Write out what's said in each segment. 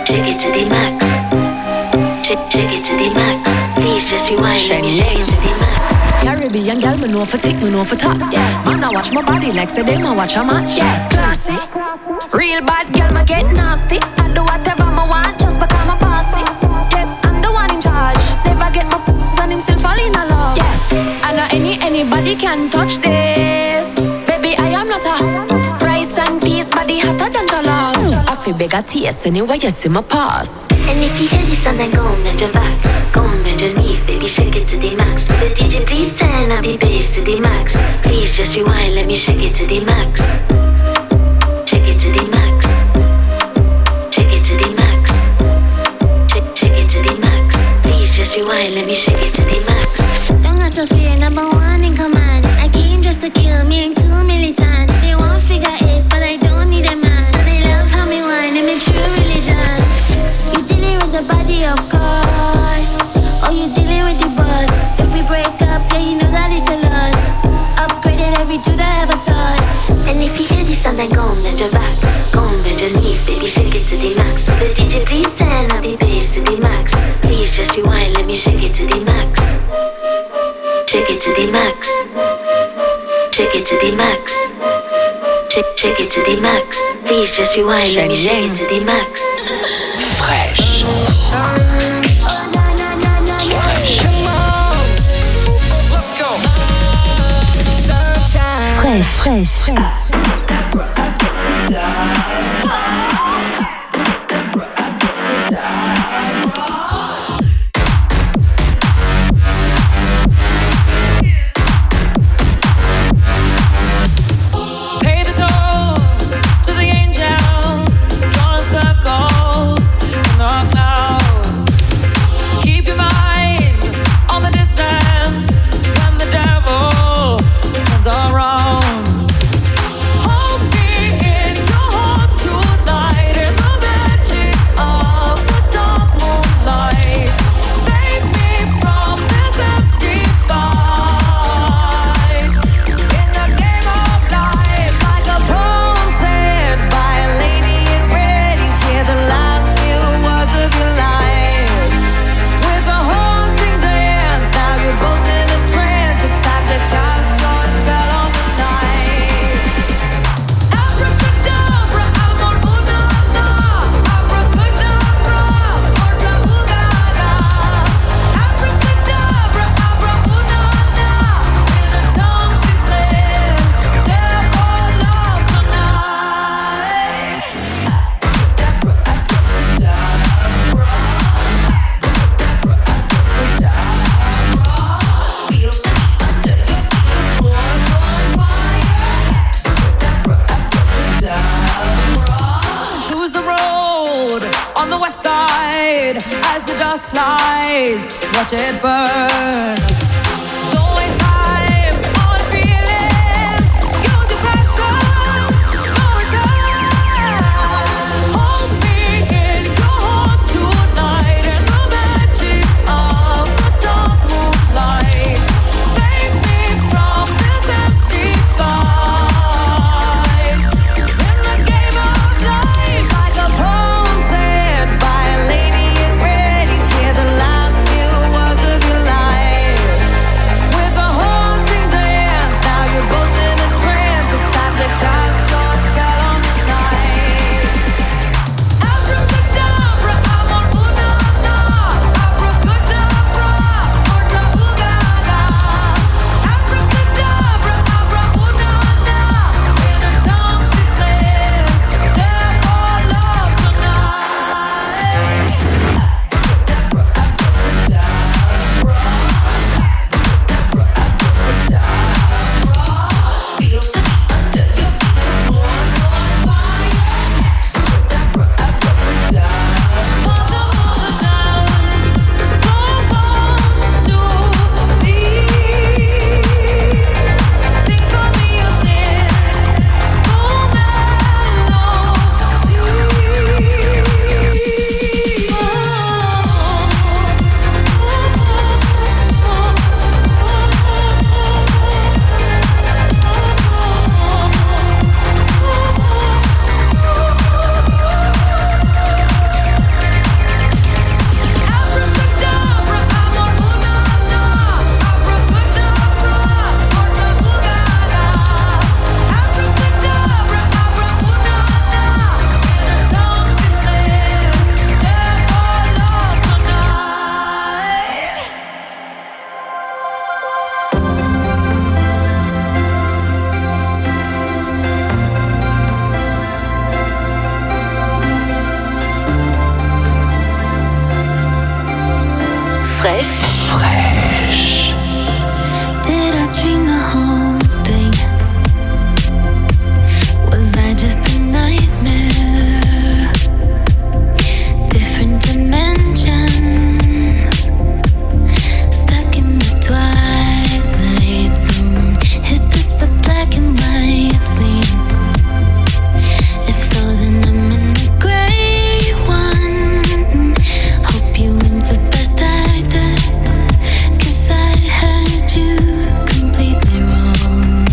Take it to the max. Take it to the max. Please just rewind. Let me shake it to the max. Caribbean girl, me know for tick, me know for top. Yeah, man, I watch my body like say them I watch a match. Yeah, classy. Real bad girl, me get nasty. I do whatever I want just because I'm bossy. Yes, I'm the one in charge. Never get my and him still fall in love. Yeah, I know anybody can touch this. Baby, I am not a rice and peas, body hotter than the love. I feel big at taste anyway, you see my pass. And if you hear this song, then go and bend your back. Go and bend your knees, baby, shake it to the max. Will the DJ please turn up the bass to the max? Please just rewind, let me shake it to the max. Shake it to the max. Shake it to the max. Shake it to the max. Please just rewind, let me shake it to the max. Don't got to fear, number one in command. I came just to kill me, ain't too militant. They won't figure eight, but I don't need a man. So they love how me whine, and me true religion. You dealing with the body, of course. Oh, you dealing with the boss. If we break up, yeah, you know that it's a loss. Upgraded every dude I ever tossed. And if you hear this song, then go and bend your back. Go and bend your knees, baby, shake it to the max. Will the DJ please turn up the bass to the max? Please just rewind, let me shake it to the max. Shake it to the max. Shake it to the max. Shake it to the max. Please just rewind, let me shake it to the max. Fresh. Let's go. Fresh. Watch it burn. Don't waste time on feeling. Use your passion. No return. Hold me in your heart tonight in the magic of the dark moonlight. Save me from this empty fight. In the game of life, like a poem said by a lady in red, you hear the last few words of your life. Fresh. Fresh. Did I dream the whole thing? Was I just a nightmare? Different dimensions, stuck in the twilight zone. Is this a black and white scene? If so, then I'm in the gray one. Hope you win for best actor, 'cause I had you completely wrong.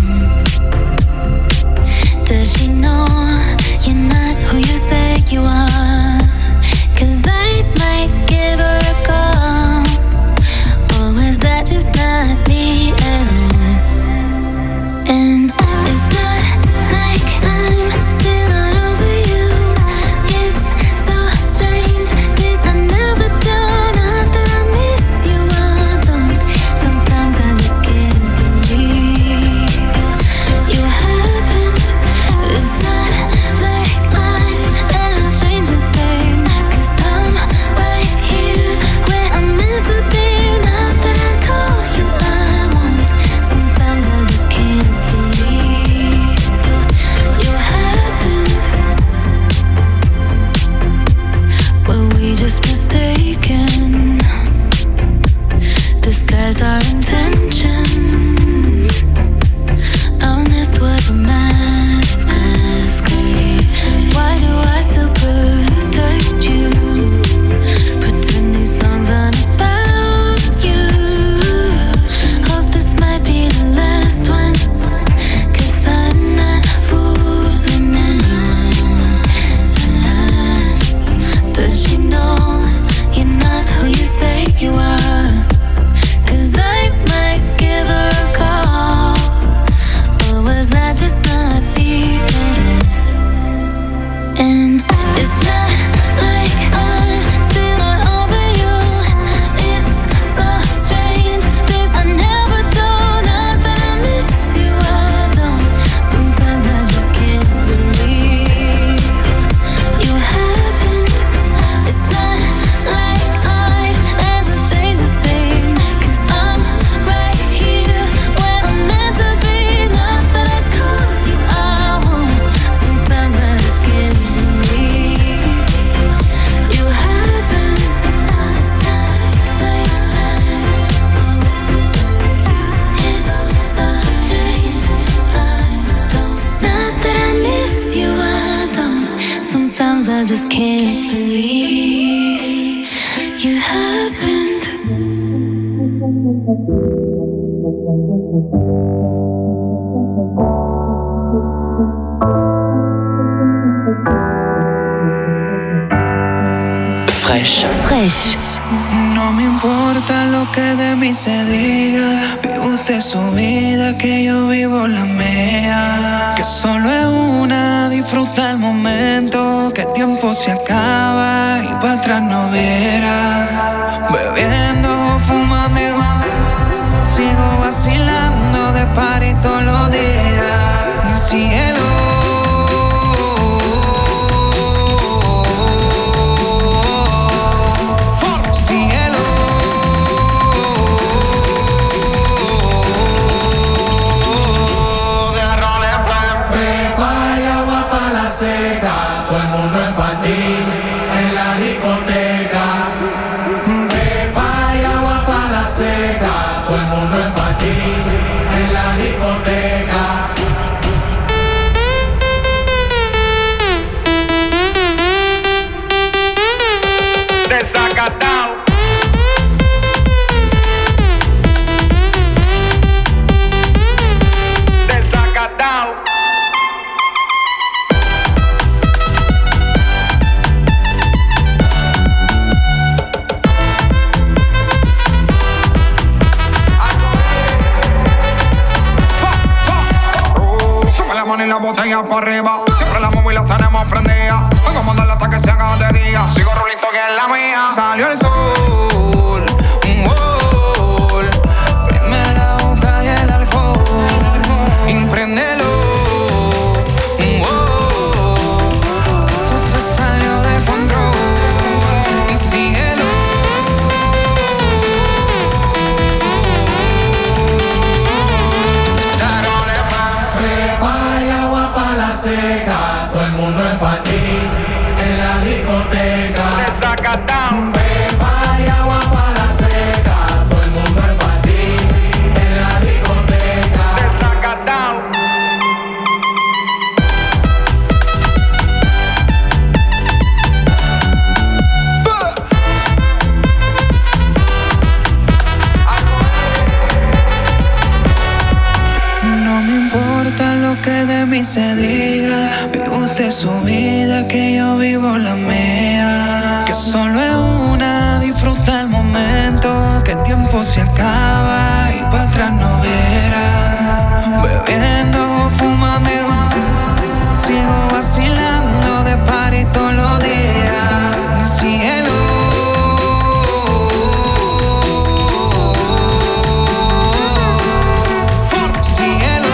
Does she know you're not who you say you are? 'Cause I might give her a call. Or was that just not me at all? And it's not like I'm still not over you. It's so strange, 'cause I never do. Not that I miss you, I don't. Sometimes I just can't believe you happened. It's not like I'm ever change a thing, 'cause I'm right here where I'm meant to be. Not that I call you, I won't. Sometimes I just can't believe you happened. Were we just mistaken? Disguise our intentions. Honest was a mask. Why do I still protect you? Pretend these songs aren't about you. Hope this might be the last one, 'cause I'm not fooling anyone. Does she know you're not who you say you are? 'Cause I might give her a call. Or was I just not me at all? And it's not like I'm still not over you. It's so strange, 'cause I never do. Not that I miss you, I don't. Sometimes I just can't believe you happened. It's not like I ever changed a thing, 'cause I'm right here where I'm meant to be. Not that I call you, I won't. Sometimes I just can't believe you happened. It's not like it's so strange, I don't. Not that I miss you, I don't. Sometimes I just can't believe you happened. Fresh. Fresh. No me importa lo que de mí se diga. Vive usted su vida, que yo vivo la mía. Que solo es una, disfruta el momento. Que el tiempo se acaba y para atrás no viera. Bebiendo, fumando, sigo vacilando de party todos los días. Y cielo. Todo el mundo en patí, en la discoteca. Pepa y agua pa' la seca. Todo el mundo en patí, en la discoteca. Desacatao. Desacatao. Y la botella para arriba, siempre la móvil la tenemos prendida. Vengo a mandarla hasta que se haga de día. Sigo rulito que es la mía. Salió el sol, un gol. Primero la boca y el alcohol. Impréndelo, un gol. Entonces salió de control. Y síguelo. se acaba y para atrás no viera. Bebiendo, fumando, sigo vacilando de party todos los días. Y cielo, cielo,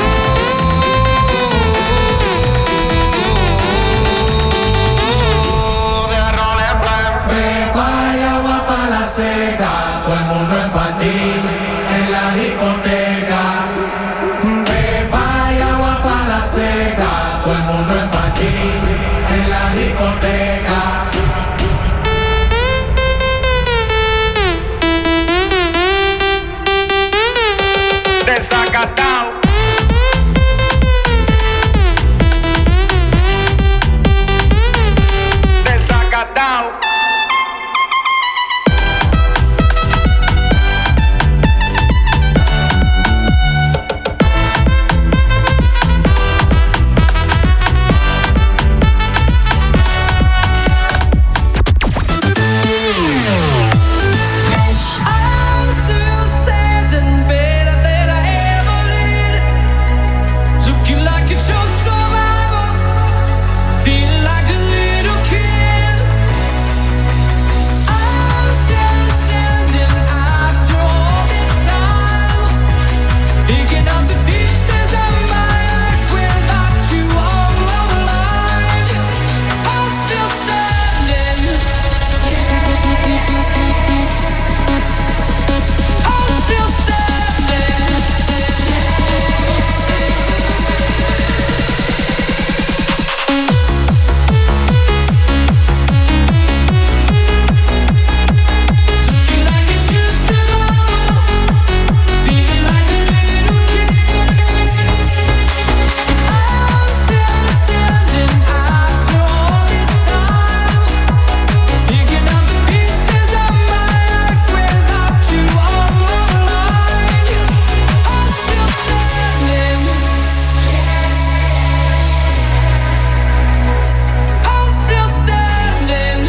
de rol en plan. Beba y agua pa' la seca, todo el mundo en party, en la discoteca. Beba y agua pa' la seca, todo el mundo en party, en la discoteca. Desacatao. Desacatao. I'm still standing better than I ever did. Looking like a true survivor, feeling like a little kid. I'm still standing after all this time, picking up the pieces of my life without you on my mind. I'm still standing. I'm still standing. Looking like it used to know, feeling like a little kid. I'm still standing after all this time, picking up the pieces of my life without you on my mind. I'm still standing. I'm still standing.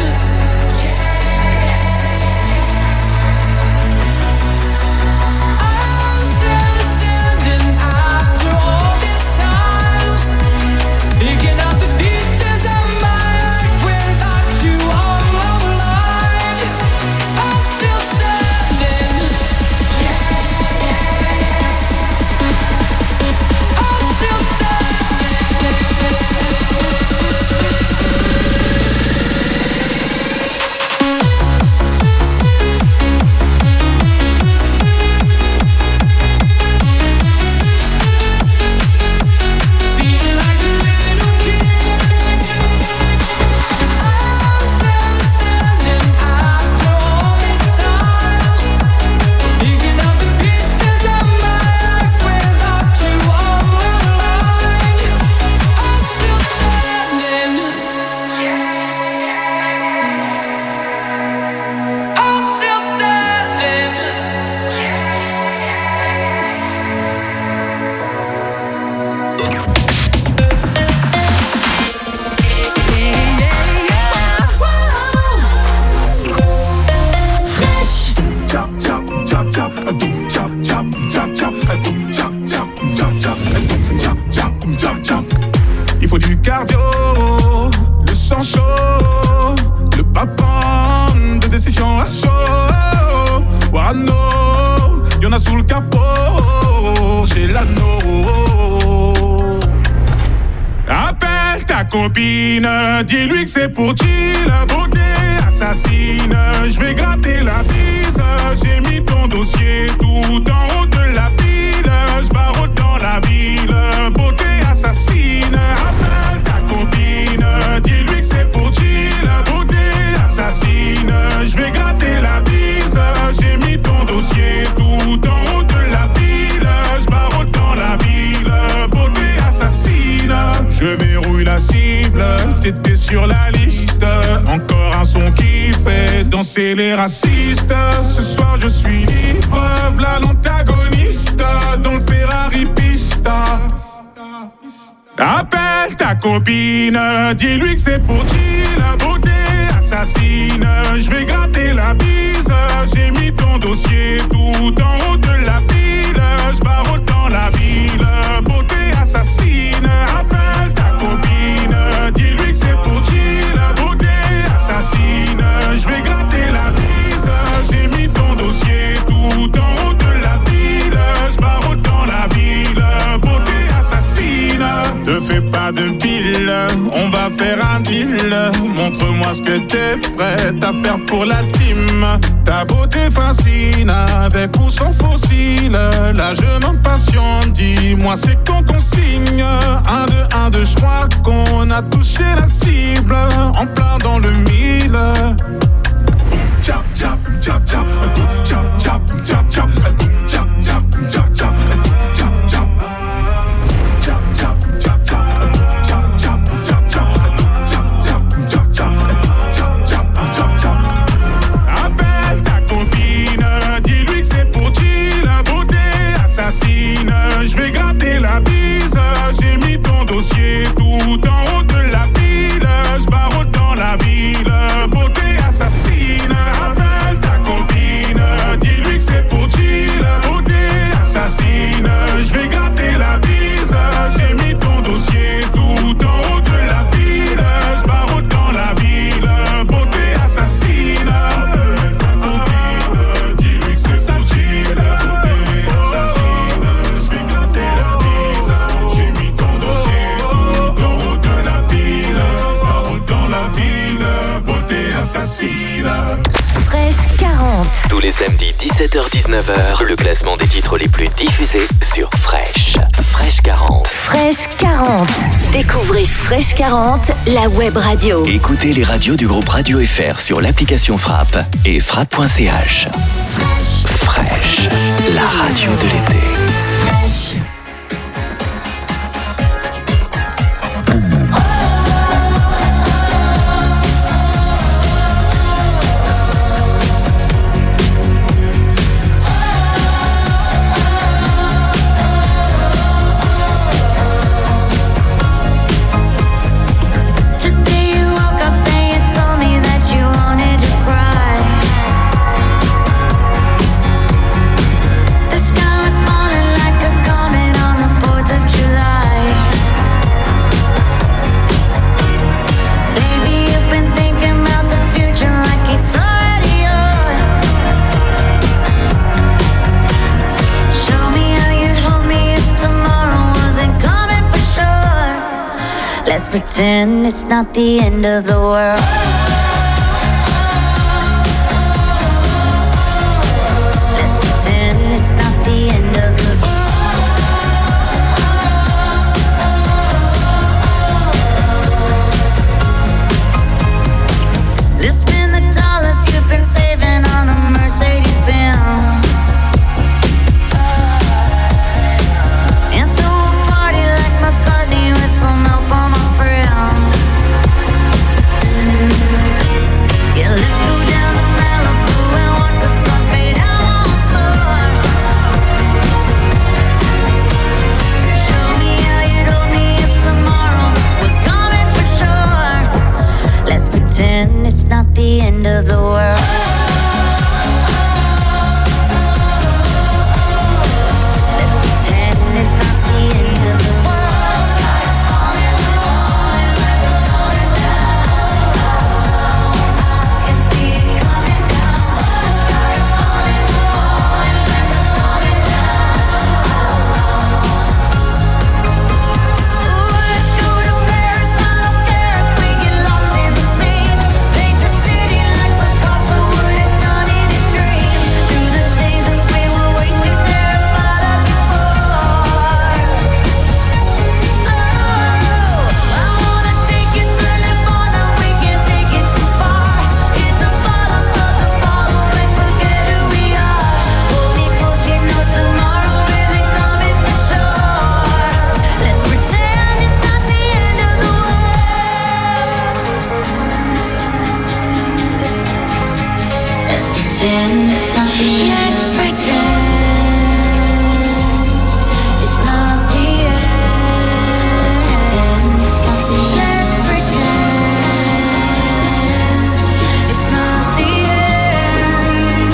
I'm still standing after all this time, picking up the pieces of my life without you on my mind. I'm still standing. I'm still feeling like a little kid. I'm still standing after all this time, picking up the pieces of my life without you on my mind. I'm still standing. I'm still standing. Chop, chop, chop, chop, a boom, chop, chop, chop, chop, a boom, chop, chop, chop, chop, a boom, chop, chop, chop, chop. Il faut du cardio, le sang chaud, le papin de décision à chaud. Wano, y'en a sous le capot, j'ai l'anneau. Appelle ta copine, dis-lui que c'est pour chill, beauté assassine. Je vais gratter la bise, j'ai mis ton dossier tout en haut de la pile. Je barotte dans la ville, beauté assassine. Appelle ta copine, dis-lui que c'est pour chill, beauté assassine. Je vais gratter la bise, j'ai mis ton dossier tout en haut de la pile. Je barotte dans la ville, beauté assassine. Je verrouille la cible, t'étais sur la liste. Encore un son qui fait danser les racistes. Ce soir je suis libre, v'là l'antagoniste dans le Ferrari Pista. Appelle ta copine, dis-lui que c'est pour chill, la beauté assassine. Je vais gratter la bise, j'ai mis ton dossier tout en faire un deal. Montre-moi ce que t'es prête à faire pour la team. Ta beauté fascine, avec ou sans fossile. La jeune en passion, dis-moi c'est quand qu'on signe. 1, 2, 1, 2, je crois qu'on a touché la cible. En plein dans le mille. Chap, chap, chap, chap, chap, chap, chap, chap, chap, chap, chap, chap, chap. Appelle ta copine, dis-lui que c'est pour chill, la beauté assassine. Je vais gratter la bise, j'ai mis ton dossier tout en haut de la pile. Je barre dans la ville, beauté assassine. Appelle ta copine, dis-lui que c'est pour chill, la beauté assassine. Je vais gratter la bise, j'ai mis ton dossier tout en haut de la pile. Je barre dans la ville, beauté assassine. Appelle ta copine, dis-lui que c'est pour chill, la beauté assassine. Je vais gratter la bise, j'ai mis ton dossier tout en haut de la pile. Je barre dans la ville, beauté assassine. Fraîche 40. Tous les samedis 17h-19h, le classement des titres les plus diffusés sur Fresh. Fresh 40. Fraîche 40. Découvrez Fraîche 40, la web radio. Écoutez les radios du groupe Radio FR sur l'application Frappe et frappe.ch. Fresh, la radio de l'été. Let's pretend it's not the end of the world. Let's pretend it's not the end of the world. Let's spend the dollars you've been saving on a Mercedes Benz. And throw a party like McCartney with some help on my friends. Yeah, let's go down to Malibu and watch the sun fade out once more. Show me how you'd hold me if tomorrow was coming for sure. Let's pretend it's not the end of the world. Let's pretend it's not the end of the world. Sky's falling, falling like a falling down. I can see it coming down. The sky's falling, falling like a falling down. Ooh, let's go to Paris. I don't care if we get lost in the scene. Paint the city like Picasso would have done in his dream. Through the days that we were way too terrified of before. Oh, I wanna take you to Nirvana. We can't take it too far. Hit the bottom of the bottle and forget who we are. Hold me close, you know tomorrow isn't coming for sure. Let's pretend it's not the end of the world. Let's pretend it's not the end. Let's pretend it's not the end. Let's pretend it's not the end.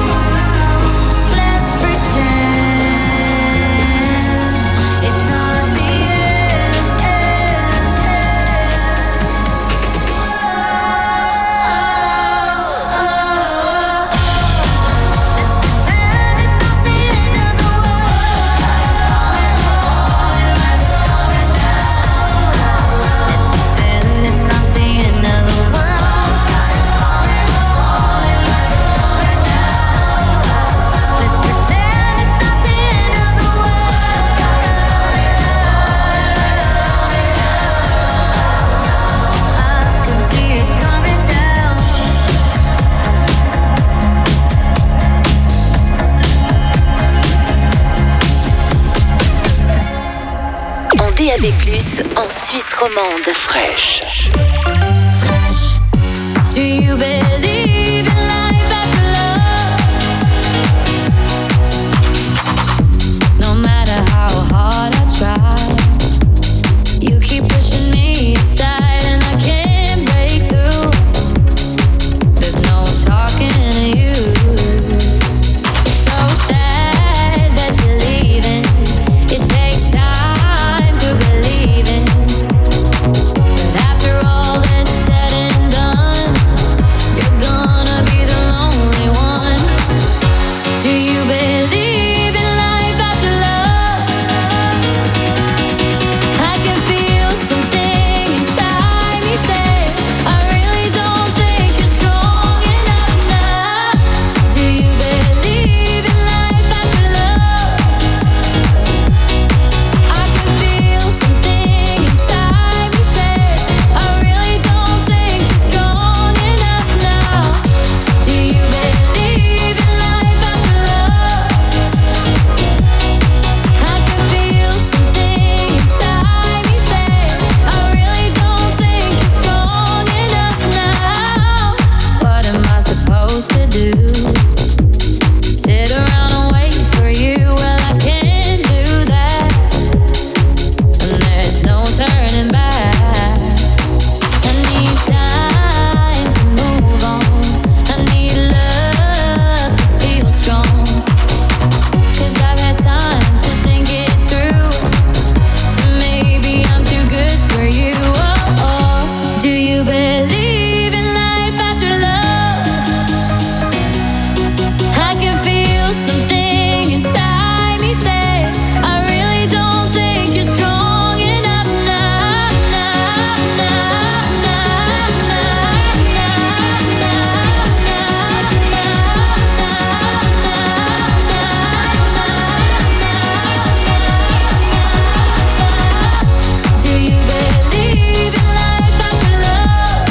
Let's pretend it's not the end. DAB+, en Suisse romande. Fraîche. Do you believe in life after love? No matter how hard I try, you keep pushing me aside and I can't break through. There's no talking to you. So sad that you're leaving. It takes time to believe in. But after all that's said and done, you're gonna be the lonely one. Do you believe in life after love? I can feel something inside me say, I really don't think you're strong enough now. Do you believe in life after love? I can feel something inside me say, I really don't think you're strong enough now. Do you believe in life after love? I can feel something inside me say, I really don't think you're strong enough now. What am I supposed to do? Sit around and wait for you? Well, I can't do that. And there's no turning back. I need time to move on. I need love to feel strong. 'Cause I've had time to think it through. Maybe I'm too good for you. Oh, oh. Do you believe in life after love? I can feel something inside me say, I really don't think you're strong enough now. Do you believe in life after love?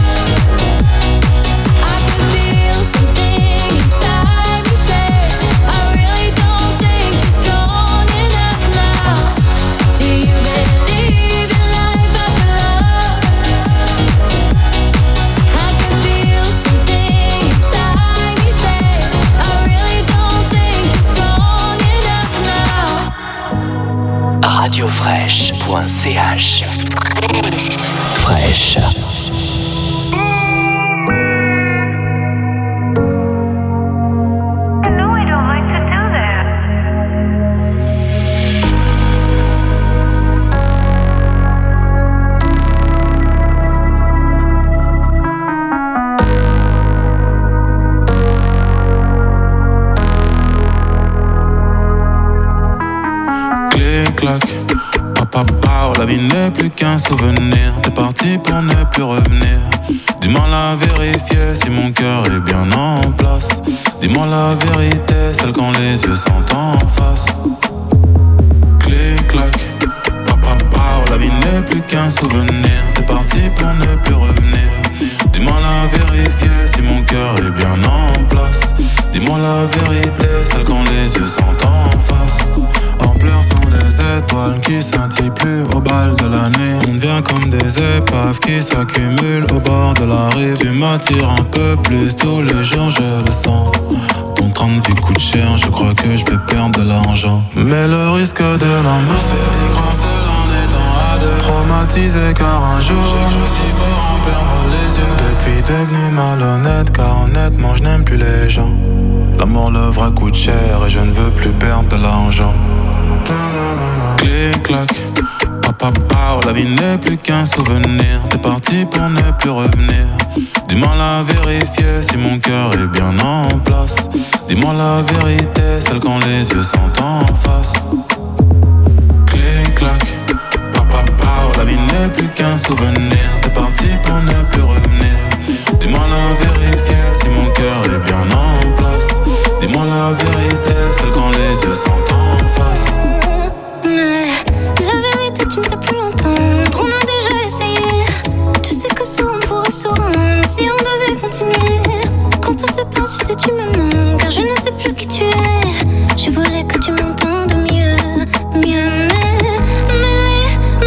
I can feel something inside me say, I really don't think you're strong enough now. Do you believe in life after love? I can feel something inside me say, I really don't think you're strong enough now. Radiofraîche.ch Fraîche. No, I don't like to do that. Clic-clac, papa, la vie n'est plus qu'un souvenir. T'es parti pour ne plus revenir. Dis-moi la vérité, si mon cœur est bien en place. Dis-moi la vérité, celle quand les yeux sont en face. Clic-clac, papa, la vie n'est plus qu'un souvenir. T'es parti pour ne plus revenir. Dis-moi la vérité, si mon cœur est bien en place. Dis-moi la vérité, celle quand les yeux sont en face. En pleurs sans les étoiles qui scintillent plus au bal de la nuit. On devient comme des épaves qui s'accumulent au bord de la rive. Tu m'attires un peu plus tous les jours, je le sens. Ton train de vie coûte cher, je crois que je vais perdre de l'argent. Mais le risque de l'amour, c'est des grands seuls en étant à deux. Traumatisé car un jour j'ai cru si fort en perdre les yeux. Depuis devenu malhonnête car honnêtement je n'aime plus les gens. L'amour, le vrai coûte cher et je ne veux plus perdre de l'argent. Clic-clac, papa, la vie n'est plus qu'un souvenir. T'es parti pour ne plus revenir. Dis-moi la vérité, si mon cœur est bien en place. Dis-moi la vérité, celle quand les yeux sont en face. Clic-clac, papa, la vie n'est plus qu'un souvenir. T'es parti pour ne plus revenir. Dis-moi la vérité, si mon cœur est bien en place. Dis-moi la vérité, celle quand les yeux sont en face. Mais la vérité, tu ne sais plus l'entendre. On a déjà essayé. Tu sais que souvent on pourrait se rendre si on devait continuer. Quand on se perd, tu sais, tu me manques. Car je ne sais plus qui tu es. Je voulais que tu m'entendes mieux. Mais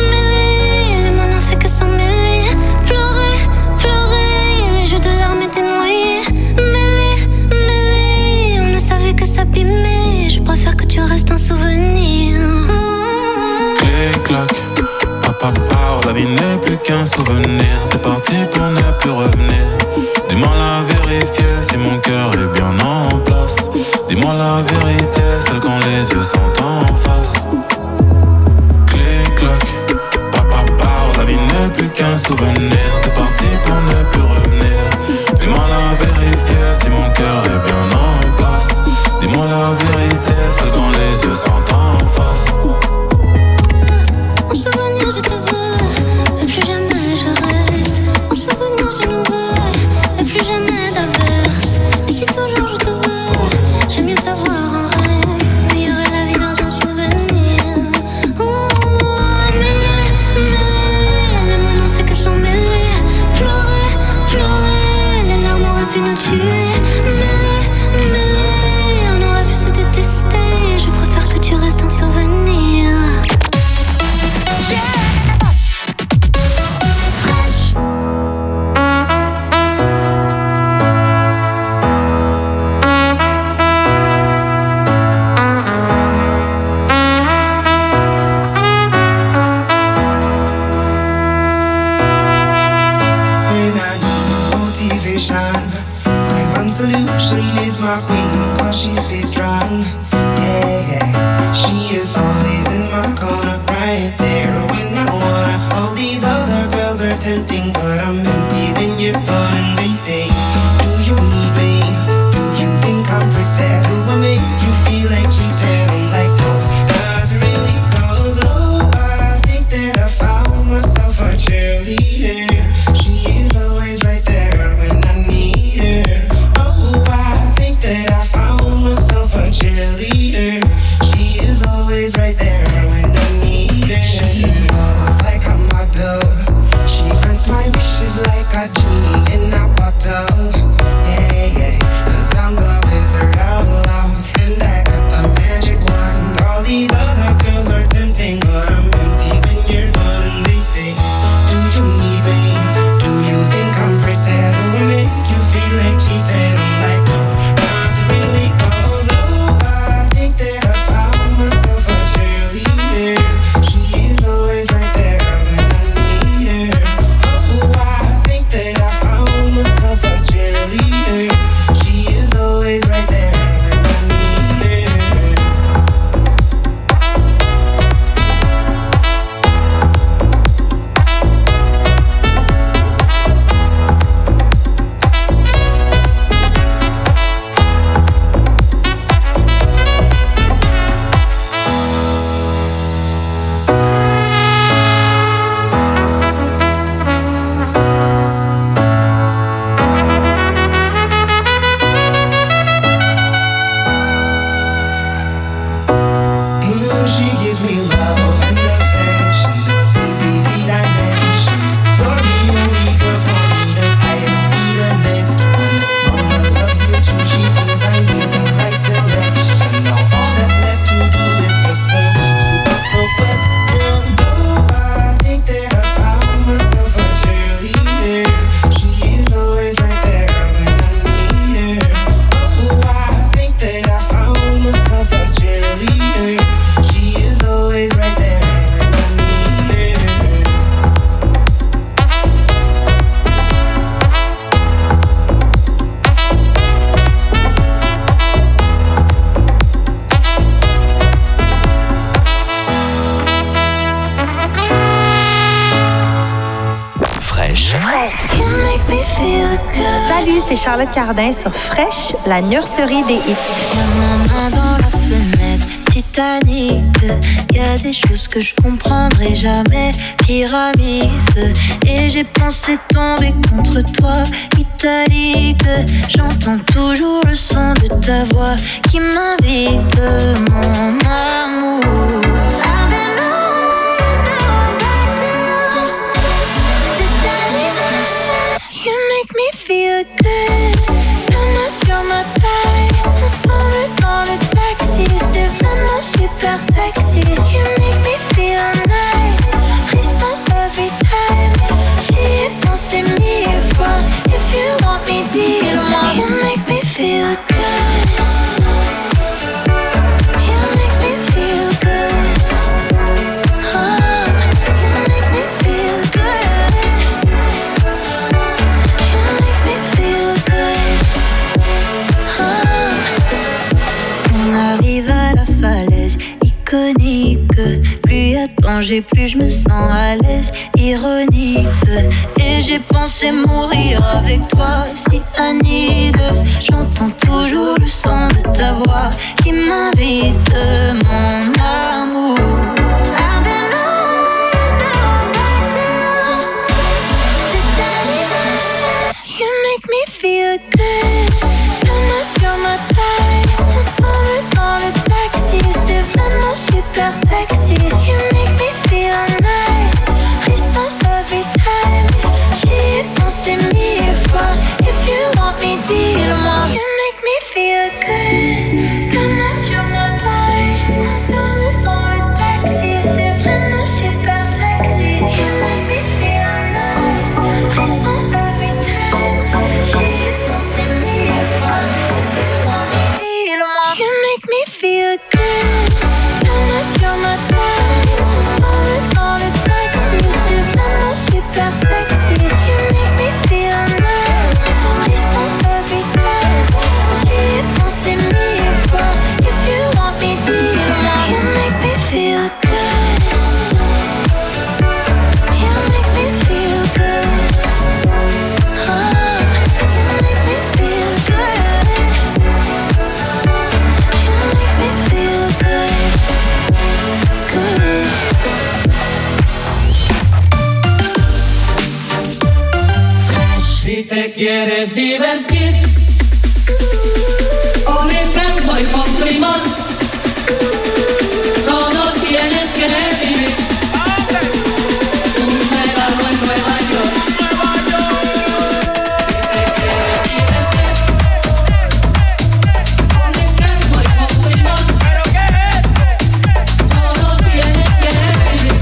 papa part, la vie n'est plus qu'un souvenir. T'es parti pour ne plus revenir. Dis-moi la vérité, si mon cœur est bien en place. Dis-moi la vérité, celle quand les yeux sont en face. Clic, clac, papa part, la vie n'est plus qu'un souvenir. T'es parti pour ne plus revenir. Dis-moi la vérité, si mon cœur est bien en place. Dis-moi la vérité, celle quand les yeux sont en face. En souvenir je te veux, mais plus jamais je reste. En souvenir je nous veux, mais plus jamais d'inverse. Et si toujours je te veux, j'aime mieux t'avoir en rêve. Meilleure est la vie dans un souvenir. Oh, mêlé, les mots n'ont fait que s'en mêler. Pleurer, pleurer, les larmes auraient pu nous tuer. Mêlé, on aurait pu se détester. Je préfère que tu restes un souvenir. Solution is my queen, cause she stays strong. Yeah, yeah. She is always in my corner, right there when I wanna. All these other girls are tempting, but I'm empty when you're gone. And they say, do you need me? Do you think I'm pretend? Do I make you feel like cheating? I'm like, no, not really, cause oh, I think that I found myself a cheerleader. She is always right there when I need her. That I found myself a cheerleader. She is always right there when I need her. She knows like a model. She grants my wishes like a genie in a bottle. Yeah, yeah. 'Cause I'm the wizard of love, and I got the magic wand. All these other girls are tempting, but I'm empty when you're gone. And they say, do you need me? Do you think I'm pretend? Do I make you feel like cheating? I'm like, no. Salut, c'est Charlotte Cardin sur Fresh, la nurserie des hits. Y'a ma main dans la fenêtre, Titanic. Y'a des choses que je comprendrai jamais, pyramide. Et j'ai pensé tomber contre toi, italique. J'entends toujours le son de ta voix qui m'invite, mon amour. You make me feel good. La main sur ma taille, ensemble dans le taxi. C'est vraiment super sexy. You make me feel nice. Frisson every time. J'y ai pensé 1000 fois. If you want me, dis-le-moi. You make me feel good. You make me feel good. Oh, you make me j'ai plus je me sens à l'aise, ironique. Et j'ai pensé mourir avec toi, si Annie. J'entends toujours le son de ta voix qui m'invite, mon amour. I've been on back down. C'est ta lumière. You make me feel good. La main sur ma taille, ensemble dans le taxi. C'est vraiment super sexy. You make me feel nice. Frisson every time. J'y ai pensé 1000 fois. If you want me, dis-le-moi. You make me feel good. La main sur ma taille, ensemble dans le taxi. C'est vraiment super sexy. You make me feel nice. Frisson every time. J'y ai pensé 1000 fois. If you want me, dis-le-moi. You make me feel good. La main sur ma taille, ensemble dans le taxi. C'est vraiment super sexy. You make me feel nice. Frisson every time. J'y ai pensé 1000 fois. If you want me, dis-le-moi. You make me feel good. You make me feel good. You make me feel good. You make me feel good. Good. Si te quieres divertir, con el campo y con primón, solo tienes que vivir un verano en Nueva York. Si te quieres divertir, con el campo y con primón, solo tienes que vivir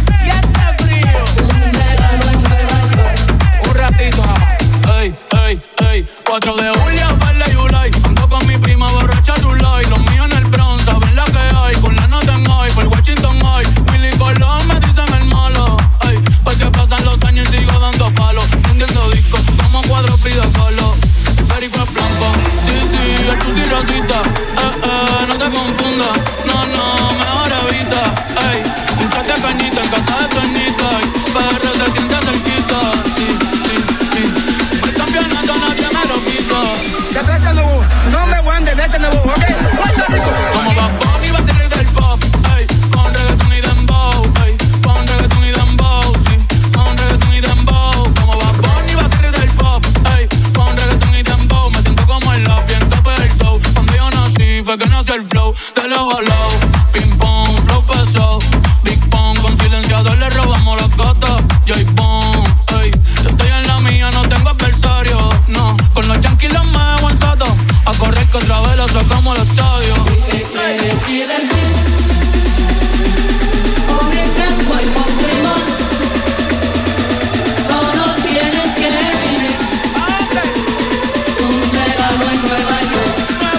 un verano en Nueva York. Un ratito nada más. Ey, ey, ey, 4 de julio, verde y July. Ando con mi prima borracha Rulay. Los míos en el Bronx, saben la que hay. Con la nota en high, por Washington High. Willy Colón me dicen el malo. Ey, porque pasan los años y sigo dando palos. Vendiendo discos como cuadro Frida Kahlo. Perico es blanco, sí, sí, el chusi rosita. No te confundas, no, mejor evita. Ey, un chat de cañita en casa de Toñita. PR se siente cerquita, sí, sí, sí. El campeonato nadie me lo quita. The best in the world, number one, the best in the world, okay? Puerto Rico. Como Bad Bunny va a salir del pop, ey, con reggaeton y dembow, ey, con reggaeton y dembow, sí, con reggaeton y dembow. Como Bad Bunny va a salir del pop, ey, con reggaeton y dembow. Me siento como el lápiz en tope del flow. Cuando yo nací fue que nació el flow, te lo jalao, ping pong, flow pesado, big pong, con silenciador le robamos las gatas, J-Bone, ey, yo estoy en la mía, no tengo adversario, no, con los yankees los me hago en sato, a correr que otra vez lo sacamos al estadio. Quieres divertir, con el campo y con primón, solo tienes que vivir un verano en Nueva York.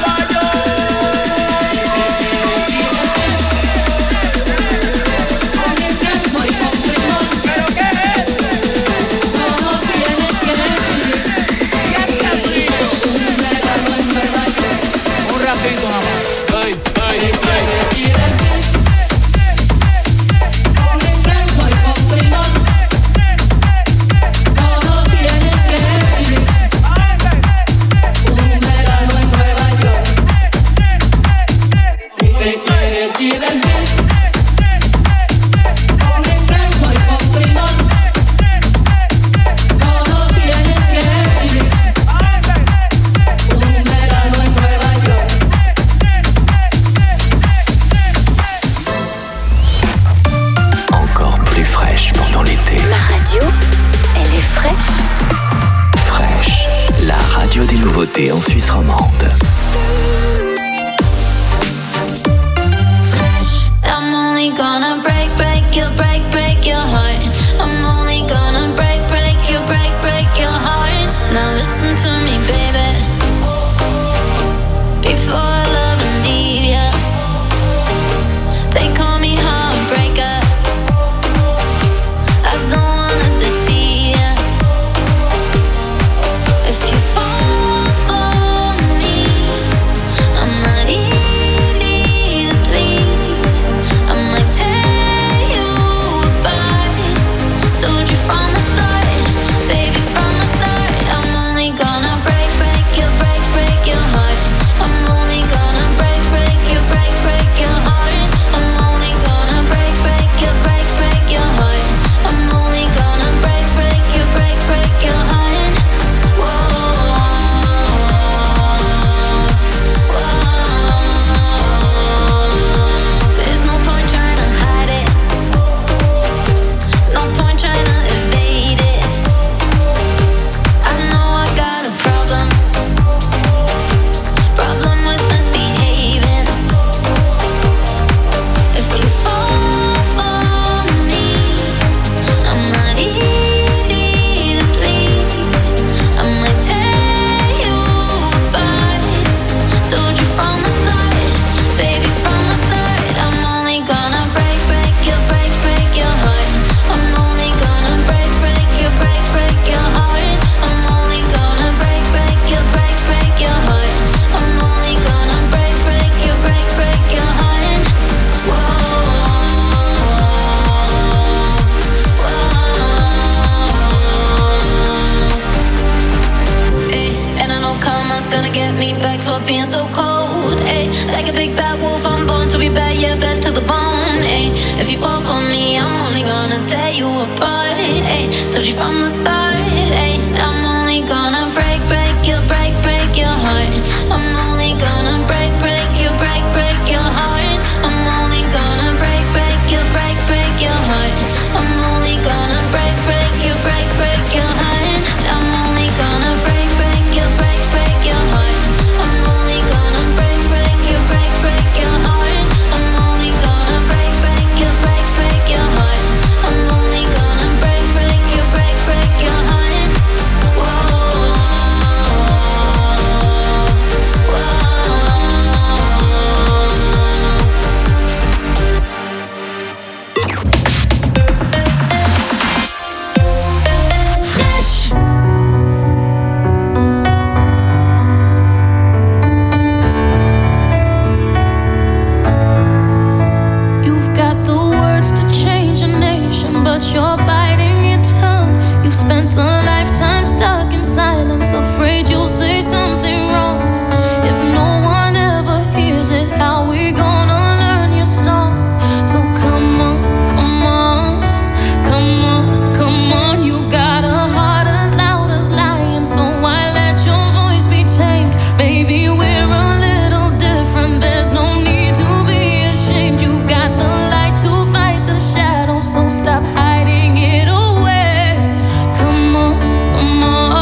Con el campo y con primón, solo tienes que vivir un verano en Nueva York. Un ratito nada más. Ey, ey, ey. Con el campo y con primón, solo tienes que vivir un verano en Nueva York. Si te quieres divertir, con el campo y con primón, solo tienes que vivir un verano en Nueva York. Encore plus fraîche pendant l'été. Ma radio, elle est fraîche. Fraîche, la radio des nouveautés en Suisse romande. I'm only gonna break your heart. I'm only gonna break your heart. Now listen to me, baby. Before I love and leave ya, they call me heartbreaker. I don't wanna deceive ya. If you fall for me, I'm not easy to please. I might tear what's gonna get me back for being so cold. Ay, like a big bad wolf, I'm born to be bad, yeah, bad to the bone. Ay, if you fall for me, I'm only gonna tear you apart. Ay, told you from the start. Ay, I'm only gonna break your heart. I'm only gonna break your heart. I'm only gonna break your heart. I'm only gonna break your heart. I'm only gonna break your heart. I'm only gonna break your heart. I'm only gonna break your heart. I'm only gonna break your heart. Whoa. You're biting your tongue. You've spent a lifetime stuck in silence, afraid you'll say something wrong. If no one ever hears it, how we gonna learn your song? So come on, come on, come on, come on. You've got a heart as loud as lion, so why let your voice be tamed? Baby, we're a little different. There's no need to be ashamed. You've got the light to fight the shadow, so stop hiding it away. Come on, come on.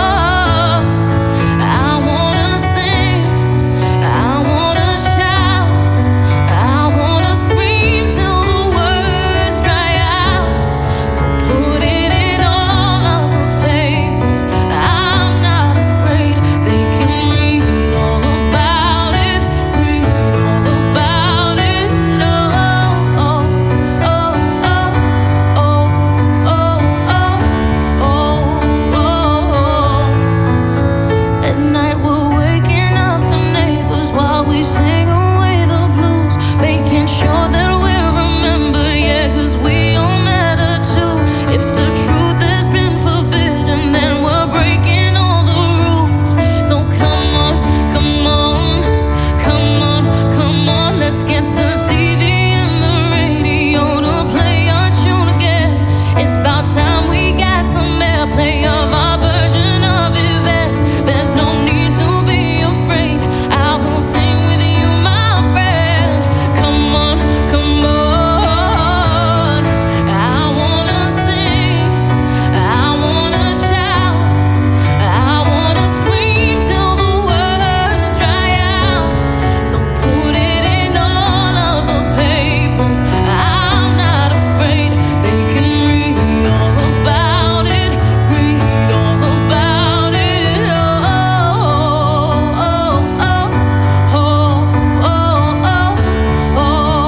I wanna sing, I wanna shout, I wanna scream till the words dry out. So put it in all of the papers. I'm not afraid, they can read all about it, read all about it. Oh, oh, oh, oh, oh, oh, oh, oh. At night we're waking up the neighbors while we sing away the blues, making sure that we're remembered, yeah, 'cause we all matter too. If the truth has been forbidden, then we're breaking all the rules. So come on, come on, come on, come on. Let's get the TV and the radio to play our tune again. It's about time we got some airplay of our version of events. There's no need to be afraid. I will sing with you, my friend. Come on, come on. I wanna sing, I wanna shout, I wanna scream till the words dry out. So put it in all of the papers. I'm not afraid, they can read all about it, read all about it. Oh, oh, oh, oh, oh, oh,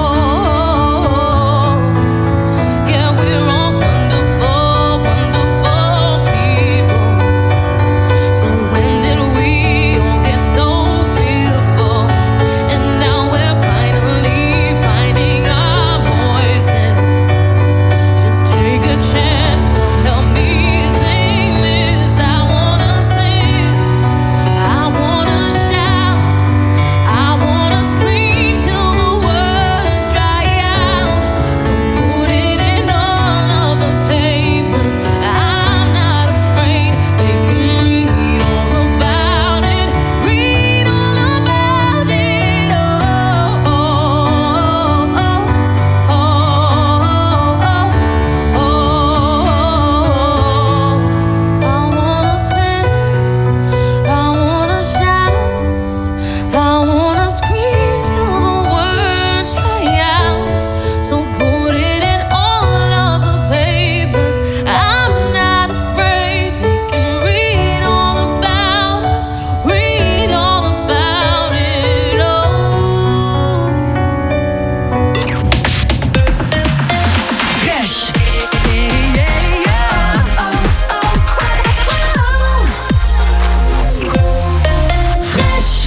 oh. Yeah, we're all wonderful, wonderful people. So when did we all get so fearful? And now we're finally finding our voices. Just take a chance, come help me sing this. I wanna sing, I wanna shout, I wanna scream till the words dry out. So put it in all of the papers. I'm not afraid, they can read all about it, read all about it. Oh, oh, oh, oh, oh, oh. I wanna sing, I wanna shout, I wanna scream till the words dry out. So put it in all of the papers. I'm not afraid, they can read all about it, read all about it. Oh. Fresh. Fresh.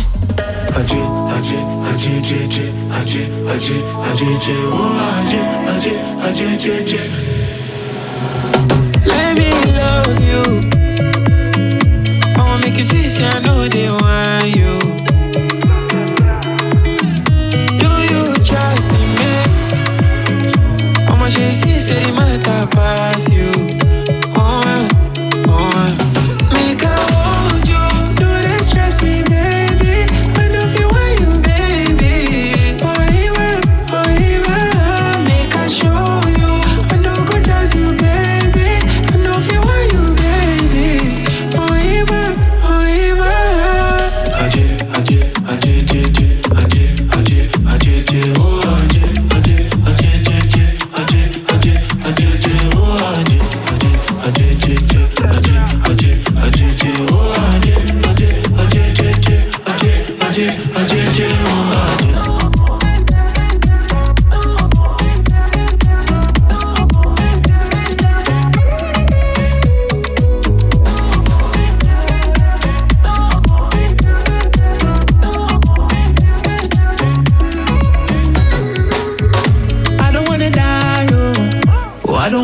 Let me love you. I wanna make you see, I know they want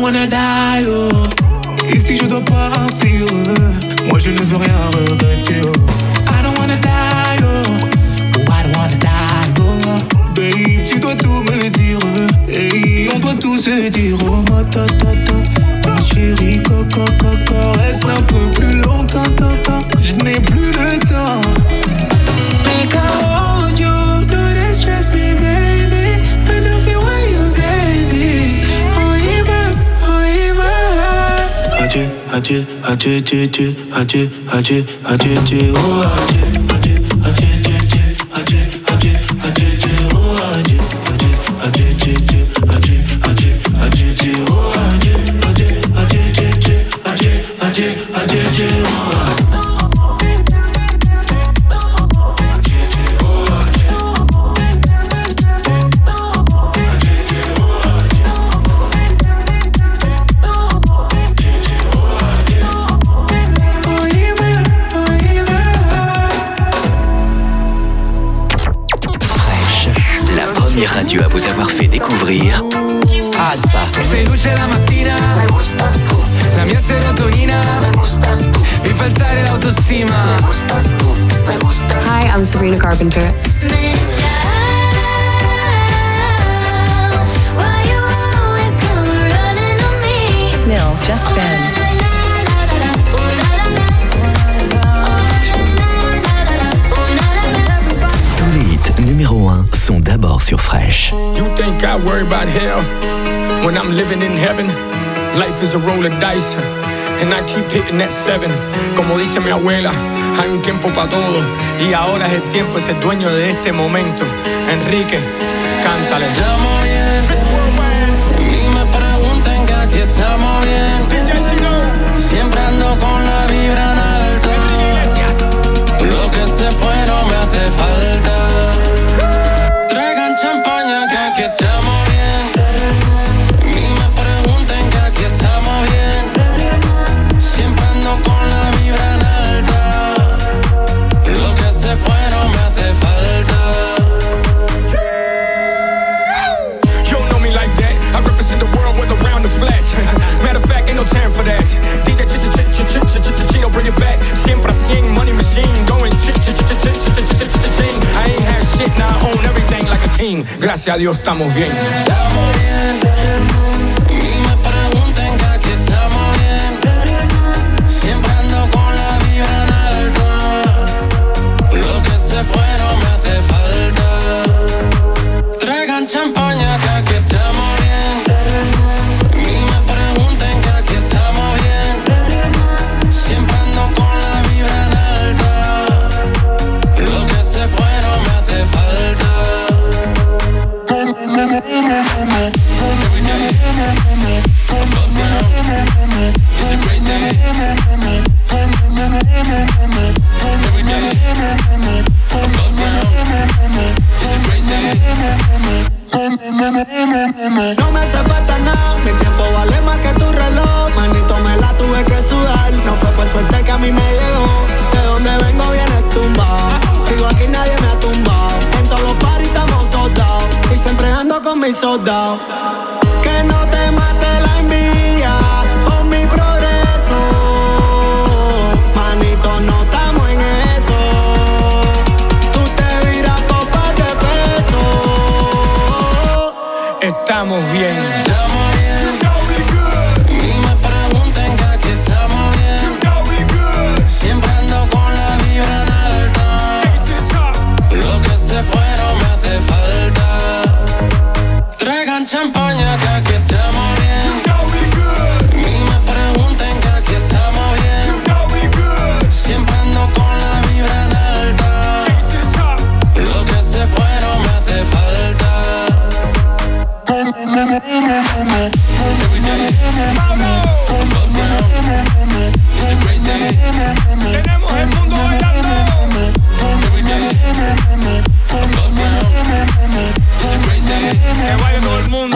wanna die, oh. Et si je dois partir, moi je ne veux rien regretter, oh. I don't wanna die, oh. Oh, I don't wanna die, oh. Babe, tu dois tout me dire, hey, on doit tout se dire, oh. Ma chérie, coco, coco, reste un peu plus longtemps, je n'ai plus le temps. Make I hold you, do that stress me, baby. I love you when you, baby. Oh, Eva. Adieu, adieu, adieu, adieu, adieu, adieu, adieu, adieu, oh, adieu, adieu, adieu, adieu, adieu, adieu, adieu, oh, adieu, adieu, adieu, adieu, adieu, adieu, adieu, oh, adieu, adieu, adieu, adieu, adieu, adieu, oh. Radio à vous avoir fait découvrir Alpha. Sei luce la mattina, me gustas tu. La mia serotonina, me gustas tu. Mi fa alzare l'autostima, me gustas tu, me gustas. Hi, I'm Sabrina Carpenter. Smil, Just Ben. Numéro 1 sont d'abord sur Fresh. You think I worry about hell when I'm living in heaven? Life is a roll of dice and I keep hitting that 7. Como dice mi abuela, hay un tiempo para todo y ahora es el tiempo, es el dueño de este momento. Enrique, cántale. Estamos bien, ni me pregunten que aquí estamos bien. Siempre ando con la vibra en alto. Lo que se fue no me hace falta. Traigan champaña que aquí estamos bien. Ni me pregunten que aquí estamos bien. Siempre ando con la vibra en alta. Lo que se fue no me hace falta. You don't know me like that. I represent the world with around the flash. Matter of fact, ain't no time for that. DJ Chino, bring it back. Siempre a 100, money machine. Going I ain't had shit, now I own everything like a king. Gracias a Dios estamos bien. Estamos bien. Ni me pregunten que aquí estamos bien. Siempre ando con la vibra en alto. Lo que se fue no me hace falta. Traigan champaña que aquí estamos bien. Ni me pregunten que aquí estamos bien. Siempre ando con la vibra en alto. Lo que se fue no me hace falta. Every day, above ground, it's a great day. Every day, above ground, it's a great day. No me hace falta nada, mi tiempo vale más que tu reloj. Manito, me la tuve que sudar, no fue por suerte que a mí me llegó. De donde vengo viene tumbado, sigo aquí nadie me ha tumbado. En todos los paris estamos soldados y siempre ando con mis soldados. Que no te mate la envidia por mi progreso. Manito, no estamos en eso. Tú te viras por par de pesos. Estamos bien. Estamos bien. Ni me pregunten que aquí estamos bien. Siempre ando con la vibra en alto. Lo que se fue no me hace falta. Traigan champaña que aquí estamos bien. Ni me pregunten que aquí estamos bien. Siempre ando con la vibra en alto. Lo que se fue no me hace falta. Every day, above ground, it's a great day. Tenemos el mundo bailando. Every day, above ground, it's a great day. Que baile todo el mundo.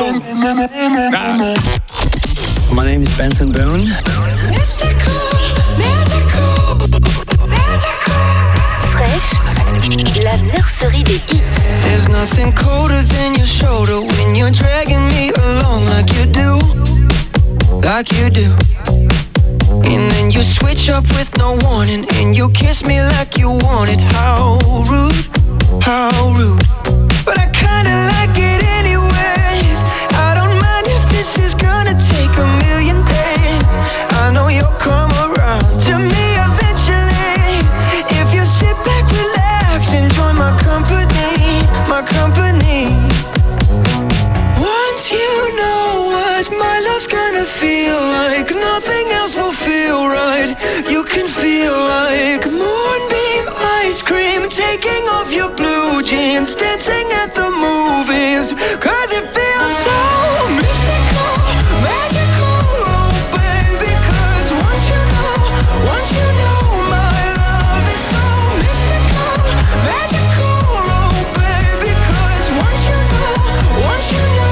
My name is Benson Boone. Fresh, la nurserie des hits. There's nothing colder than your shoulder when you're dragging me along like you do. like you do. And then you switch up with no warning, and you kiss me like you want it. How rude, how rude. But I kinda like it anyways. I don't mind if this is gonna take a million days. I know you'll come around to me eventually. If you sit back, relax, enjoy my company, my company. Once you know what my love's gonna feel like, nothing else will feel right. You can feel like moonbeam ice cream, taking off your blue jeans, dancing at the movies. Cause it feels so mystical, magical, oh baby. Cause once you know my love is so mystical, magical, oh baby. Cause once you know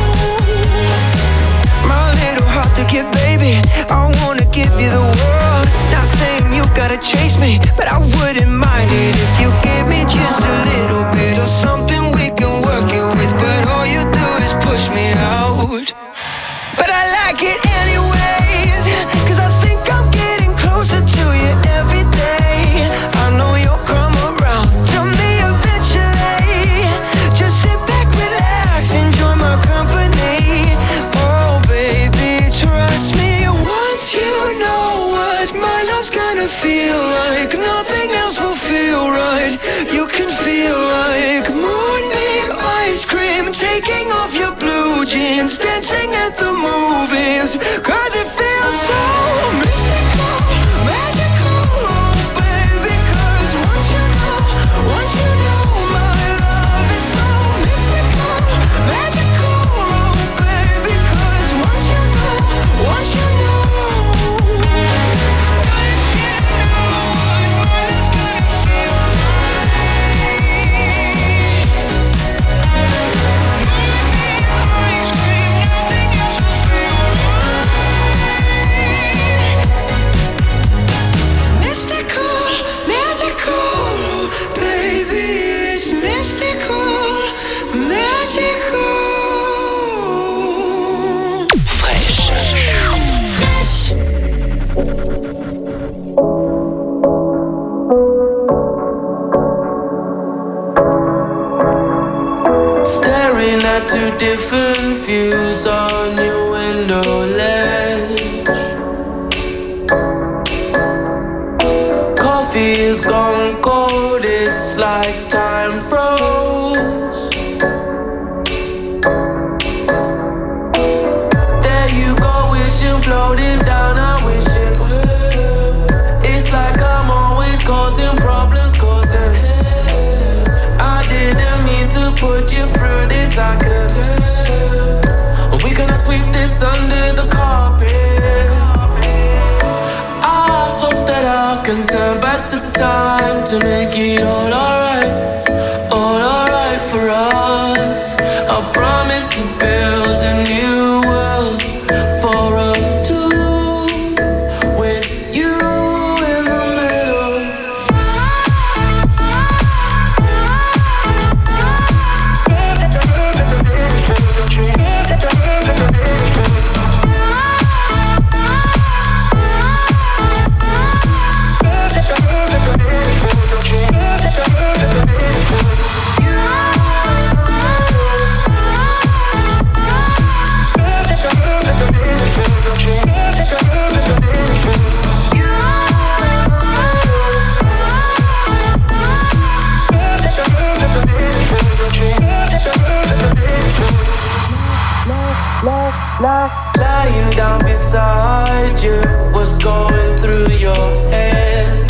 my little heart to get, baby, I wanna give you the world. Not saying you gotta chase me, but I wouldn't mind it if you gave me just a little bit of something we can work it with. But all you do is push me out. But I like it anyways, cause I think I'm getting closer to you every day. I know you'll come around to me eventually. Just sit back, relax, enjoy my company. Oh baby, trust me. Once you know what my love's gonna feel like, nothing else will feel right. You can feel like moonbeam ice cream, taking off your blue jeans, dancing at the movies. Cause it feels so mystical, magical, oh baby. Cause once you know my love is so mystical, magical, oh baby. Cause once you know Staring at two different views on your window ledge. Coffee is gone cold, it's like time froze. There you go, wishing, floating down, I wish it would. It's like I'm always causing problems, causing. I didn't mean to put you through this, I could tell. We gonna sweep this under the carpet. I hope that I can turn back the time to make it all alright for us. I promise to build a new world for us two, with you in the middle. Lying down beside you, what's going through your head?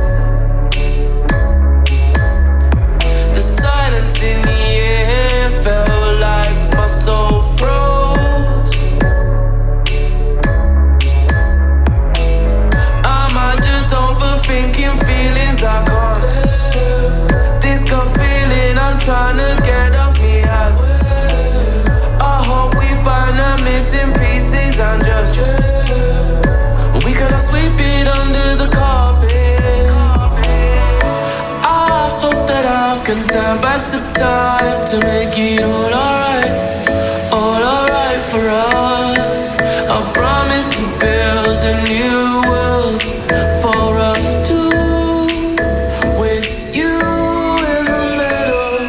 The silence in the air felt like my soul froze. Am I just overthinking feelings I can't? This gut feeling I'm trying to get off me ass. I hope we find the missing pieces and just we cannot sweep it under the carpet. I hope that I can turn back the time to make it all alright for us. I I promise to build a new world for us two, with you in the middle.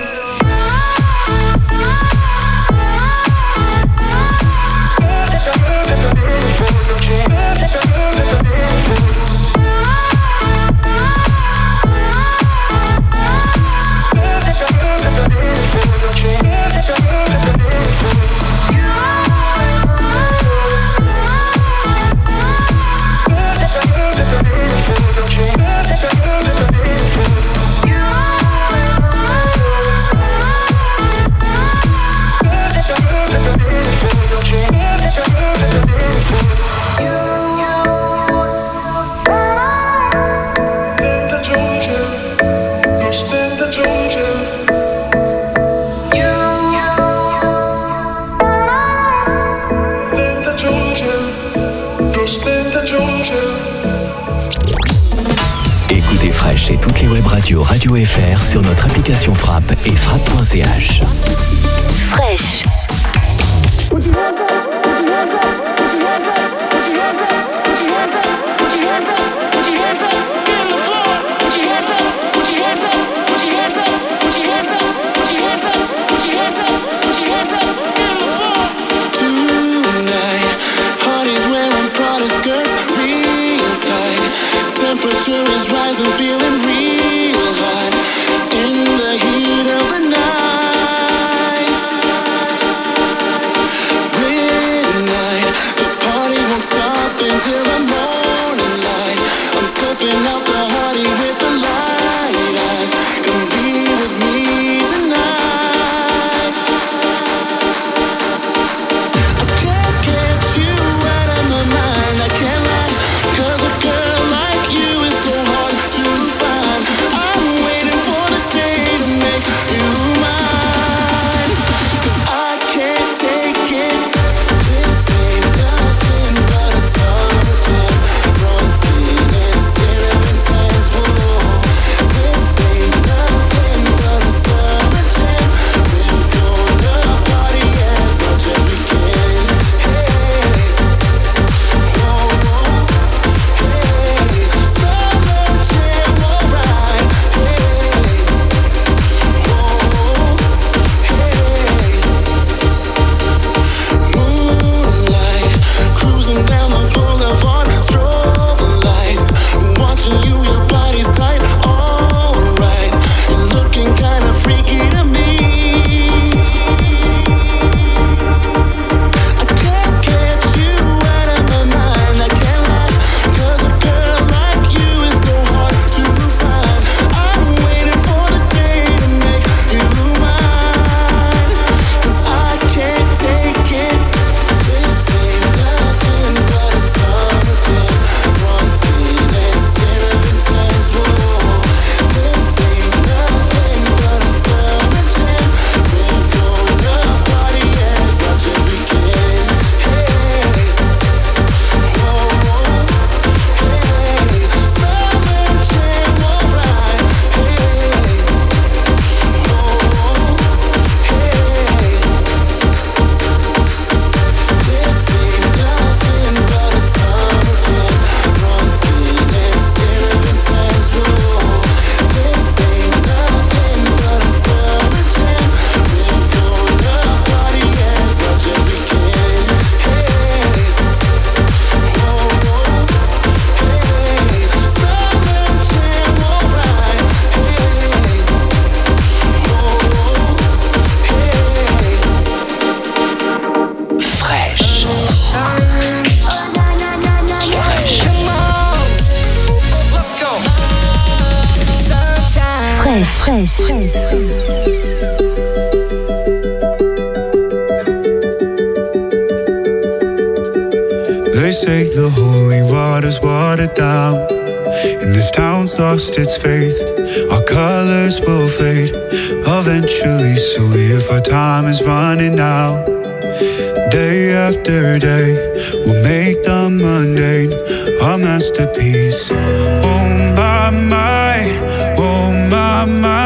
Écoutez Fresh et toutes les web radios Radio FR sur notre application Frappe et frappe.ch. Fresh. Put your hands up, put your hands up, put your hands up, put your hands up, put your hands up, put your hands up, put your hands up, get on the floor. Put your hands up, put your hands up, put your hands up, put your hands up, put your hands up, put your hands up, put your hands up, get on the floor. Tonight, parties wearing Prada skirts, real tight. Temperature is rising, feeling real hot in the heat of the night. Midnight, the party won't stop until the morning light. I'm scoping out the party with the light eyes. Come be with me tonight. I can't get you out of my mind, I can't lie. 'Cause a girl like you is so hard to find. I'm waiting for the day to make you mine. 'Cause I can't take it. This ain't nothing but a summer jam. Bronze skin and cinnamon tans, whoa. This ain't nothing but a summer jam. We're gonna party as much as we can. Hey, whoa, whoa. Hey, summer jam, alright. Hey, whoa, hey. Moonlight, cruising down the boulevard, strobe lights, watching you, your body's tight, alright. You're looking kinda freaky to me. I can't get you out of my mind, I can't lie. 'Cause a girl like you is so hard to find. I'm waiting for the day to make you mine. 'Cause I can't take it. This ain't nothing but a summer jam. Bronze skin and cinnamon tans, whoa. This ain't nothing but a summer jam. We're gonna party as much as we can. Hey, whoa, whoa. Hey, summer jam, alright. Hey, whoa, whoa. Hey. This ain't nothing but a summer jam. Bronze skin and cinnamon tans, whoa. This ain't nothing but a summer jam. We're gonna party as much as we can. Hey, whoa, whoa. Hey, summer jam, alright. Hey, whoa, whoa. Hey. Fresh. They say the holy water's watered down, and this town's lost its faith. Our colors will fade eventually, so if our time is running out, day after day, we'll make the mundane a masterpiece. Oh my, oh my, my.